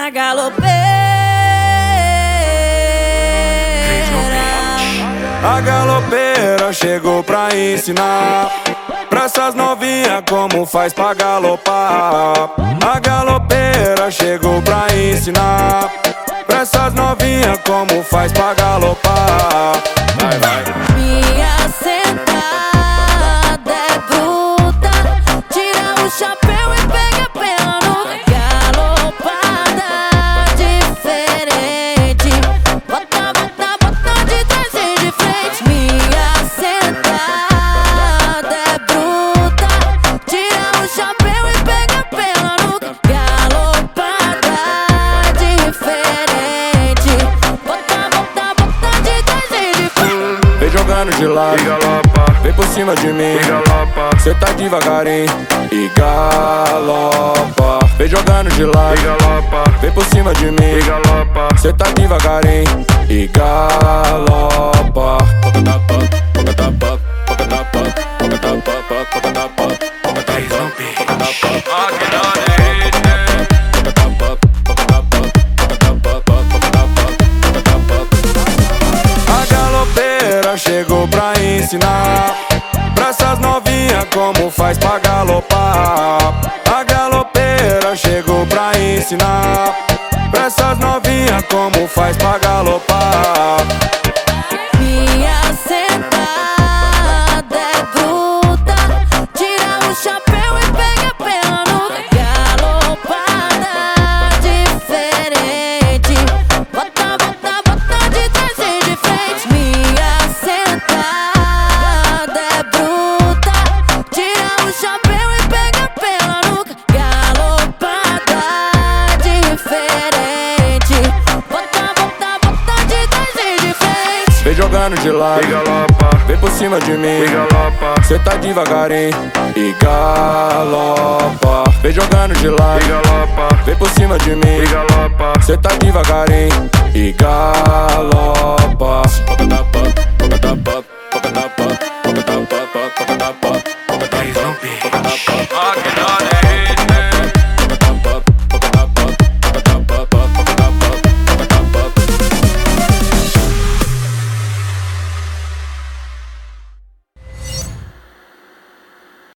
a galopeira. A galopeira chegou pra ensinar pra essas novinhas como faz pra galopar. A galopeira chegou pra ensinar pra essas novinhas como faz pra galopar. Vai, vai. Minha sentada é bruta, tira o chapéu e pega pela nuca. Galopada diferente, bota, bota, bota de trás e de frente. Minha sentada é bruta, tira o chapéu e pega pela nuca. Galopada diferente, bota, bota, bota de trás e de frente. Vem jogando de lado, vem por cima de mim, cê tá devagarinho e galopa. Vem jogando de lado, vem por cima de mim, cê tá devagarinho e galopa. A galopeira chegou pra ensinar pra essas novinhas como faz pra galopar. A galopeira chegou pra ensinar pra essas novinhas como faz pra galopar. Minha sentada é bruta, tira o chapéu e pega pela nuca. Galopada diferente, bota, bota, bota de trás e de frente. Minha sentada é bruta, tira o chapéu e pega pela nuca. Galopada diferente, bota, bota, bota de trás e de frente. Vem jogando de lado, vem por cima de mim, cê tá devagarinho e galopa. Vem jogando de lado, vem por cima de mim, cê tá devagarinho e galopa.